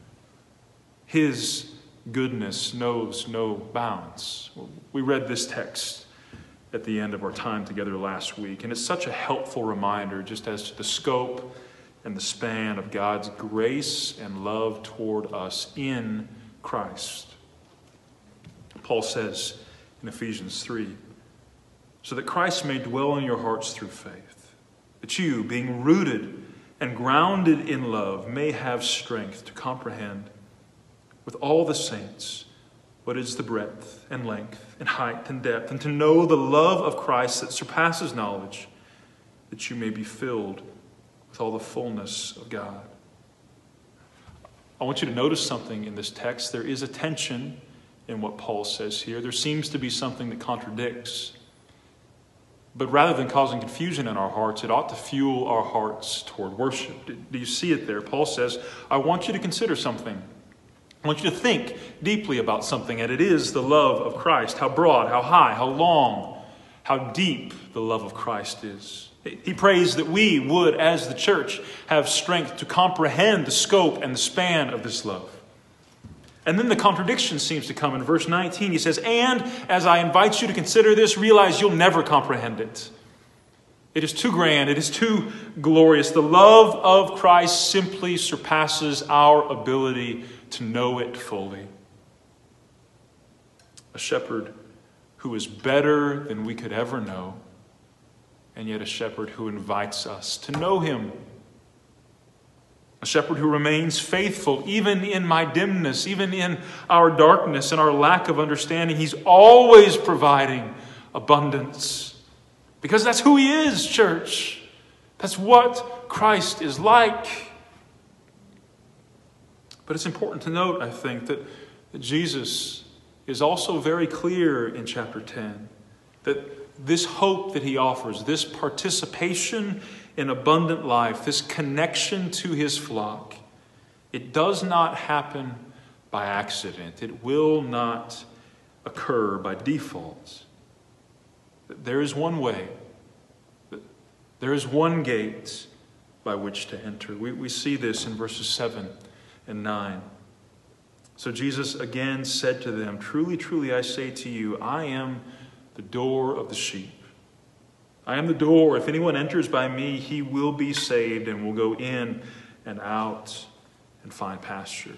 His goodness knows no bounds. We read this text at the end of our time together last week. And it's such a helpful reminder just as to the scope and the span of God's grace and love toward us in Christ. Paul says in Ephesians 3, so that Christ may dwell in your hearts through faith, that you, being rooted and grounded in love, may have strength to comprehend with all the saints what is the breadth and length and height and depth, and to know the love of Christ that surpasses knowledge, that you may be filled with all the fullness of God. I want you to notice something in this text. There is a tension in what Paul says here. There seems to be something that contradicts. But rather than causing confusion in our hearts, it ought to fuel our hearts toward worship. Do you see it there? Paul says, I want you to consider something. I want you to think deeply about something, and it is the love of Christ. How broad, how high, how long, how deep the love of Christ is. He prays that we would, as the church, have strength to comprehend the scope and the span of this love. And then the contradiction seems to come in verse 19. He says, and as I invite you to consider this, realize you'll never comprehend it. It is too grand. It is too glorious. The love of Christ simply surpasses our ability to know it fully. A shepherd who is better than we could ever know, and yet a shepherd who invites us to know him. A shepherd who remains faithful even in my dimness, even in our darkness and our lack of understanding. He's always providing abundance. Because that's who he is, church. That's what Christ is like. But it's important to note, I think, that Jesus is also very clear in chapter 10 that this hope that he offers, this participation in abundant life, this connection to his flock, it does not happen by accident. It will not occur by default. There is one way. There is one gate by which to enter. We see this in verses 7 and 9. So Jesus again said to them, truly, truly, I say to you, I am the door of the sheep. I am the door. If anyone enters by me, he will be saved and will go in and out and find pasture.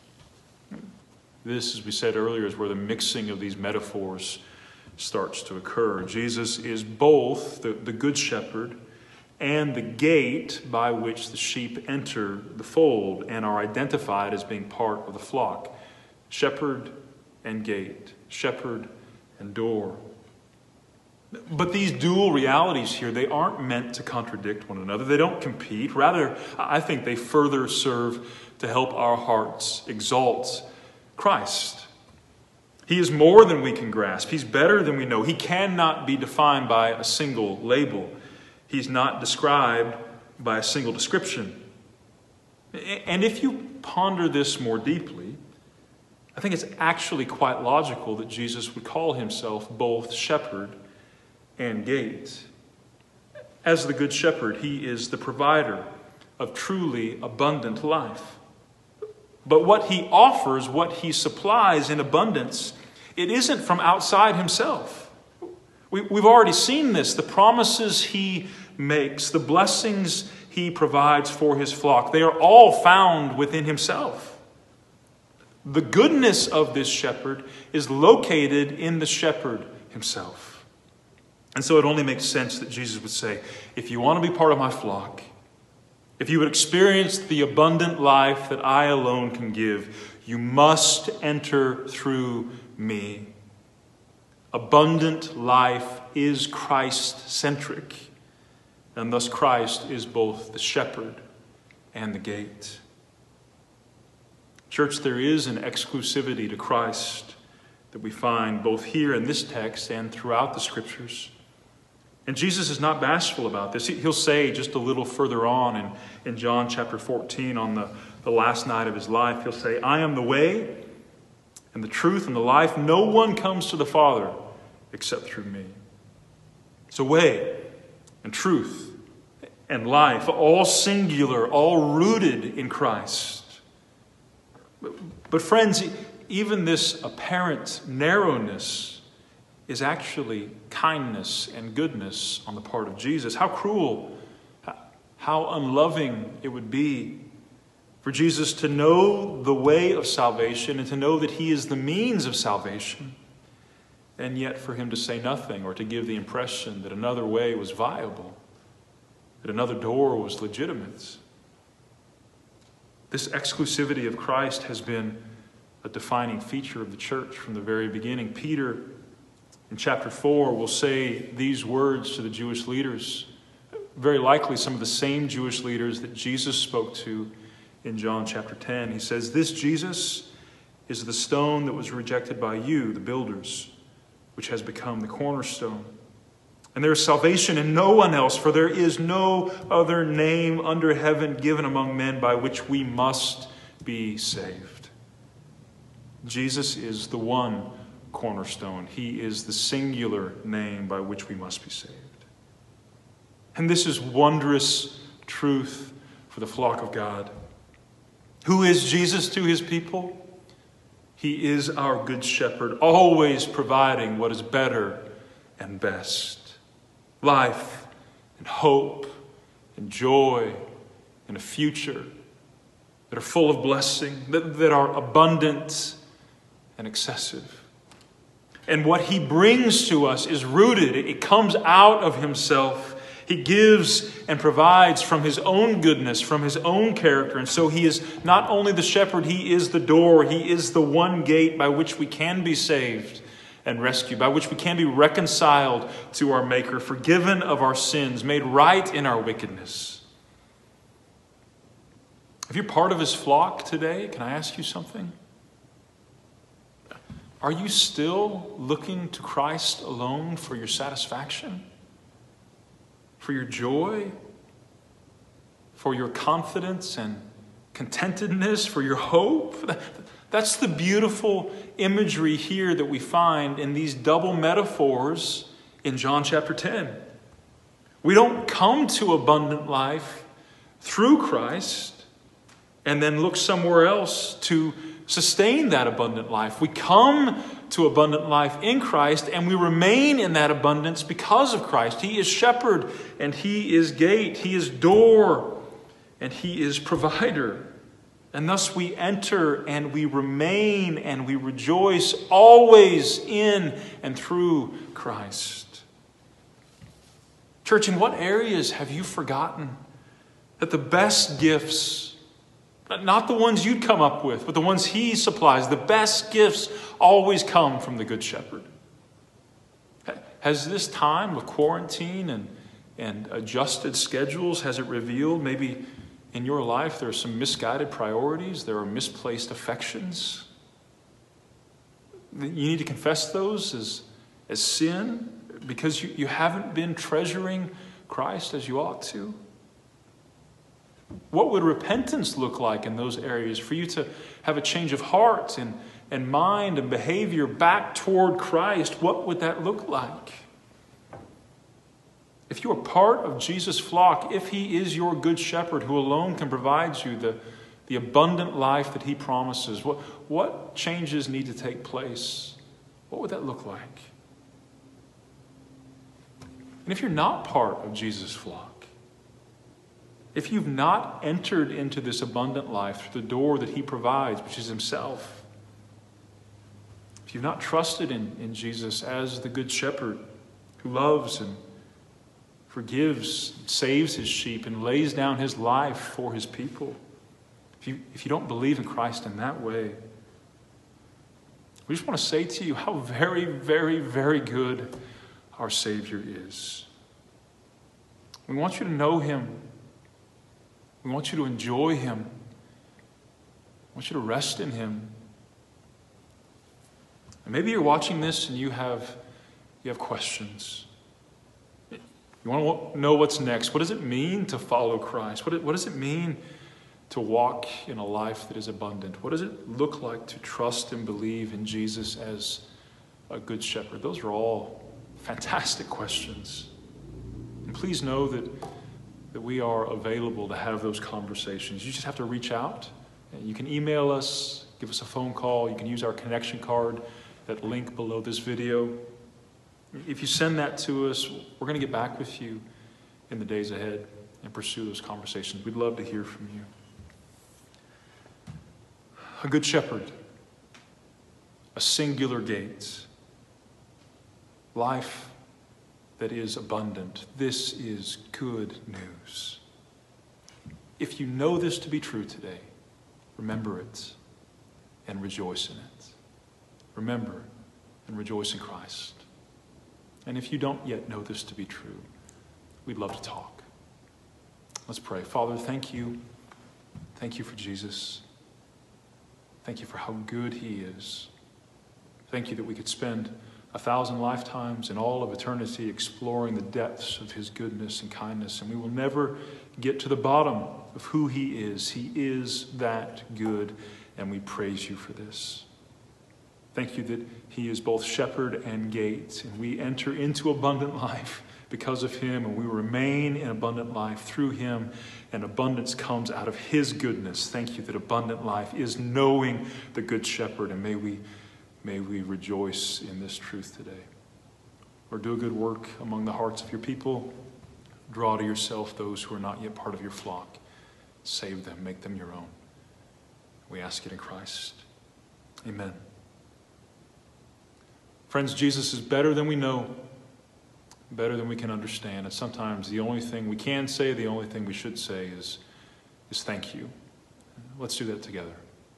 This, as we said earlier, is where the mixing of these metaphors starts to occur. Jesus is both the good shepherd and the gate by which the sheep enter the fold and are identified as being part of the flock. Shepherd and gate. Shepherd and door. But these dual realities here, they aren't meant to contradict one another. They don't compete. Rather, I think they further serve to help our hearts exalt Christ. He is more than we can grasp. He's better than we know. He cannot be defined by a single label. He's not described by a single description. And if you ponder this more deeply, I think it's actually quite logical that Jesus would call himself both shepherd and gate. As the good shepherd, he is the provider of truly abundant life. But what he offers, what he supplies in abundance, it isn't from outside himself. We've already seen this. The promises he makes, the blessings he provides for his flock, they are all found within himself. The goodness of this shepherd is located in the shepherd himself. And so it only makes sense that Jesus would say, if you want to be part of my flock, if you would experience the abundant life that I alone can give, you must enter through me. Abundant life is Christ-centric, and thus Christ is both the shepherd and the gate. Church, there is an exclusivity to Christ that we find both here in this text and throughout the Scriptures. And Jesus is not bashful about this. He'll say just a little further on in John chapter 14, on the last night of his life, he'll say, I am the way and the truth and the life. No one comes to the Father except through me. So way and truth and life, all singular, all rooted in Christ. But friends, even this apparent narrowness is actually kindness and goodness on the part of Jesus. How cruel, how unloving it would be for Jesus to know the way of salvation and to know that he is the means of salvation, and yet for him to say nothing or to give the impression that another way was viable, that another door was legitimate. This exclusivity of Christ has been a defining feature of the church from the very beginning. Peter, in chapter 4, will say these words to the Jewish leaders, very likely some of the same Jewish leaders that Jesus spoke to in John chapter 10. He says, "This Jesus is the stone that was rejected by you, the builders, which has become the cornerstone. And there is salvation in no one else, for there is no other name under heaven given among men by which we must be saved." Jesus is the one cornerstone. He is the singular name by which we must be saved. And this is wondrous truth for the flock of God. Who is Jesus to his people? He is our good shepherd, always providing what is better and best. Life and hope and joy and a future that are full of blessing, that are abundant and excessive. And what he brings to us is rooted. It comes out of himself. He gives and provides from his own goodness, from his own character. And so he is not only the shepherd, he is the door. He is the one gate by which we can be saved and rescued, by which we can be reconciled to our Maker, forgiven of our sins, made right in our wickedness. If you're part of his flock today, can I ask you something? Are you still looking to Christ alone for your satisfaction? For your joy? For your confidence and contentedness? For your hope? That's the beautiful imagery here that we find in these double metaphors in John chapter 10. We don't come to abundant life through Christ and then look somewhere else to sustain that abundant life. We come to abundant life in Christ and we remain in that abundance because of Christ. He is shepherd and he is gate. He is door and he is provider. And thus we enter and we remain and we rejoice always in and through Christ. Church, in what areas have you forgotten that the best gifts, not the ones you'd come up with, but the ones he supplies, the best gifts always come from the Good Shepherd? Has this time of quarantine and adjusted schedules, has it revealed maybe in your life there are some misguided priorities, there are misplaced affections? You need to confess those as sin because you haven't been treasuring Christ as you ought to. What would repentance look like in those areas for you to have a change of heart and mind and behavior back toward Christ? What would that look like? If you are part of Jesus' flock, if he is your good shepherd who alone can provide you the abundant life that he promises, what changes need to take place? What would that look like? And if you're not part of Jesus' flock, if you've not entered into this abundant life through the door that he provides, which is himself, if you've not trusted in Jesus as the good shepherd who loves and forgives, saves his sheep, and lays down his life for his people, if you don't believe in Christ in that way, we just want to say to you how very, very, very good our Savior is. We want you to know him. We want you to enjoy him. We want you to rest in him. And maybe you're watching this and you have questions. You want to know what's next. What does it mean to follow Christ? What does it mean to walk in a life that is abundant? What does it look like to trust and believe in Jesus as a good shepherd? Those are all fantastic questions. And please know that we are available to have those conversations. You just have to reach out. You can email us, give us a phone call. You can use our connection card, that link below this video. If you send that to us, we're going to get back with you in the days ahead and pursue those conversations. We'd love to hear from you. A good shepherd, a singular gate, life that is abundant. This is good news. If you know this to be true today, remember it. and rejoice in it. Remember and rejoice in Christ. And if you don't yet know this to be true, we'd love to talk. Let's pray. Father, thank you. Thank you for Jesus. Thank you for how good he is. Thank you that we could spend 1,000 lifetimes and all of eternity exploring the depths of his goodness and kindness, and we will never get to the bottom of who he is. He is that good, and we praise you for this. Thank you that he is both shepherd and gate, and we enter into abundant life because of him, and we remain in abundant life through him, and abundance comes out of his goodness. Thank you that abundant life is knowing the good shepherd, and may we rejoice in this truth today. Lord, do a good work among the hearts of your people. Draw to yourself those who are not yet part of your flock. Save them, make them your own. We ask it in Christ. Amen. Friends, Jesus is better than we know, better than we can understand. And sometimes the only thing we can say, the only thing we should say is thank you. Let's do that together.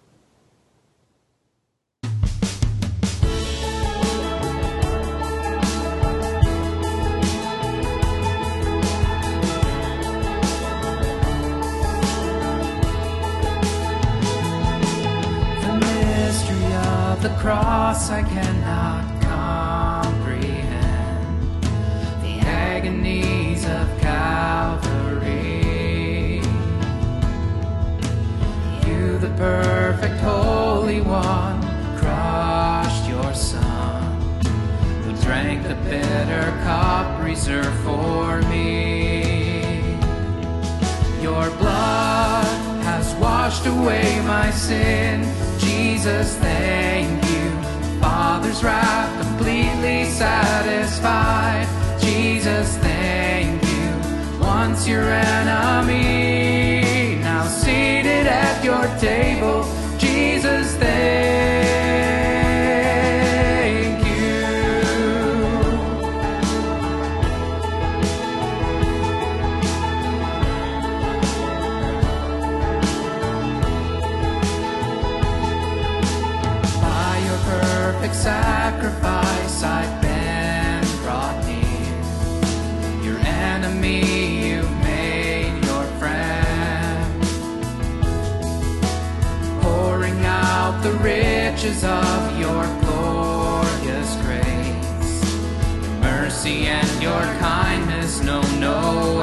The cross I cannot comprehend, the agonies of Calvary. You, the perfect Holy One, crushed your Son, who drank the bitter cup reserved for me. Your blood has washed away my sin. Jesus, thank you. Father's wrath completely satisfied. Jesus, thank you. Once your enemy, now seated at your table. Jesus, thank you. Sacrifice, I've been brought near. Your enemy, you've made your friend. Pouring out the riches of your glorious grace. Your mercy and your kindness know no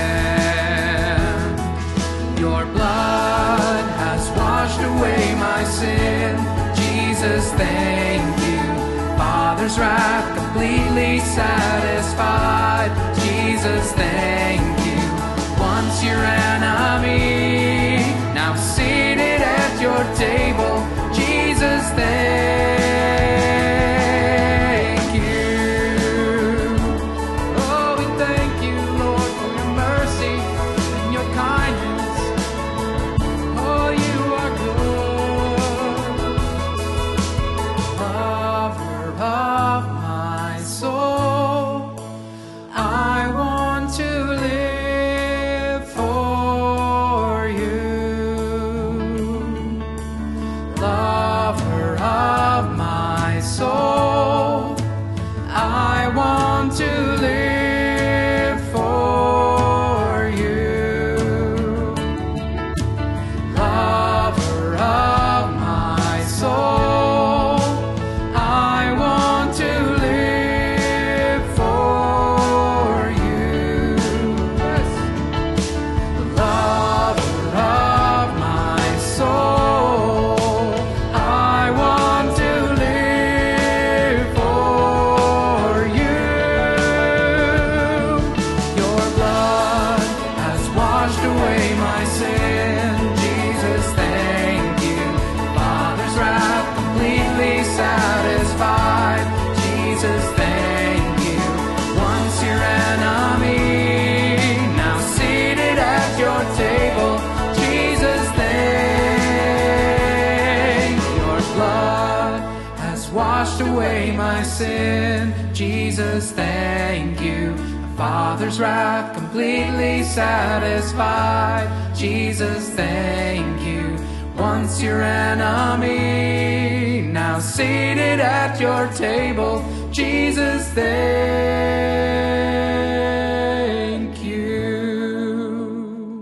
end. Your blood has washed away my sin. Jesus, thank you. Father's wrath completely satisfied. Jesus, thank you. Once your enemy, now seated at your table. Jesus, thank you. Oh, we thank you, Lord, for your mercy and your kindness. Oh, you are good. Lover of my soul, I want to live for you. Lover of my soul, I want to live for you. Lover of my soul, I want to live for you. Yes. Lover of my soul, I want to live for you. Your blood has washed away my sin. Jesus, thank you. Father's wrath completely satisfied. Jesus, thank you. Once your enemy, now seated at your table. Jesus, thank you. Your blood has washed away my sin. Jesus, thank you. Father's wrath completely satisfied. Jesus, thank you. once your enemy, now seated at your table. Jesus, thank you.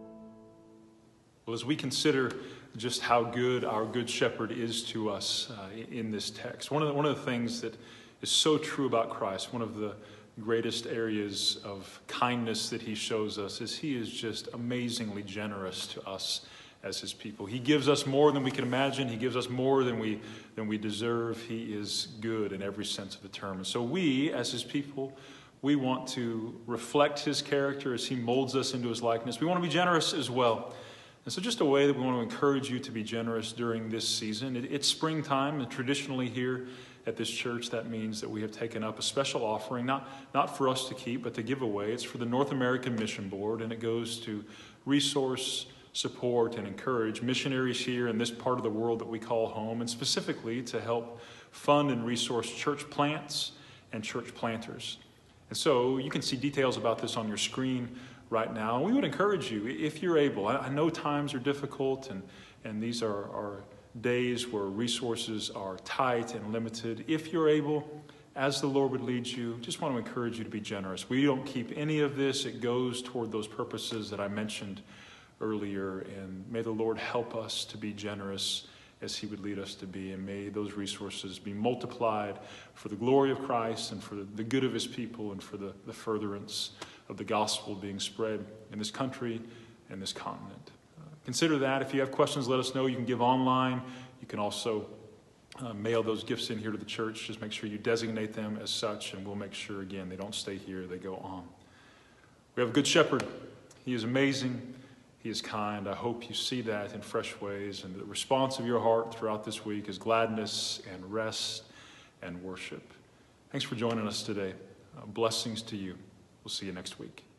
Well, as we consider just how good our Good Shepherd is to us in this text, one of the things that is so true about Christ, one of the greatest areas of kindness that he shows us, is he is just amazingly generous to us as his people. He gives us more than we can imagine. He gives us more than we deserve. He is good in every sense of the term. And so we, as his people, we want to reflect his character as he molds us into his likeness. We want to be generous as well. And so just a way that we want to encourage you to be generous during this season. It's springtime, and traditionally here at this church, that means that we have taken up a special offering, not for us to keep, but to give away. It's for the North American Mission Board, and it goes to resource, support, and encourage missionaries here in this part of the world that we call home, and specifically to help fund and resource church plants and church planters. And so you can see details about this on your screen right now. We would encourage you, if you're able. I know times are difficult, and these are days where resources are tight and limited. If you're able, as the Lord would lead you, just want to encourage you to be generous. We don't keep any of this. It goes toward those purposes that I mentioned earlier, and may the Lord help us to be generous as he would lead us to be, and may those resources be multiplied for the glory of Christ and for the good of his people and for the furtherance of the gospel being spread in this country and this continent. Consider that. If you have questions, let us know. You can give online. You can also mail those gifts in here to the church. Just make sure you designate them as such, and we'll make sure, again, they don't stay here, they go on. We have a good shepherd. He is amazing. He is kind. I hope you see that in fresh ways, and the response of your heart throughout this week is gladness and rest and worship. Thanks for joining us today. Blessings to you. We'll see you next week.